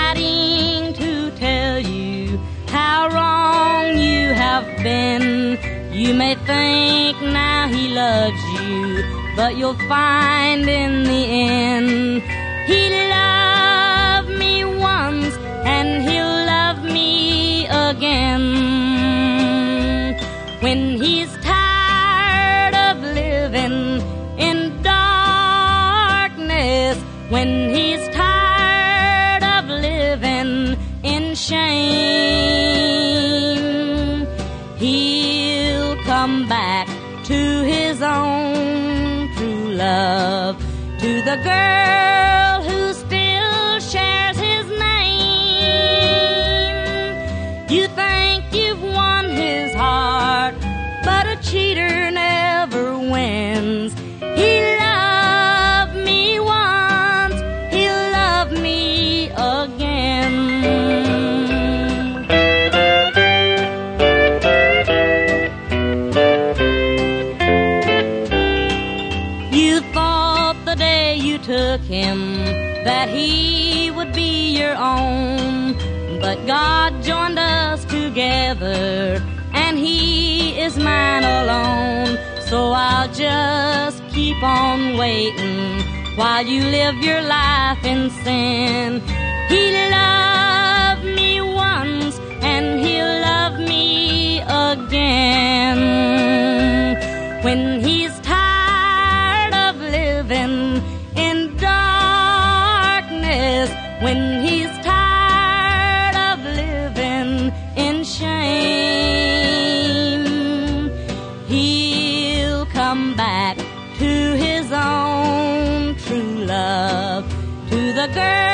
writing to tell you how wrong you have been. You may think now he loves you, but you'll find in the end he loved me once and he'll love me again. When he's tired of living in darkness, when he's tired of living in shame, he'll come back to his own true love, to the girl who still shares his name. You think you've won his heart, but a cheater never wins. He loved me once, he'll love me again. You thought the day you took him that he would be your own, but God joined us together and he is mine alone. So I'll just keep on waiting while you live your life in sin. He loved me once and he'll love me again. When he's tired of living in darkness, when he's tired of living in shame, he'll come back to his own true love, to the girl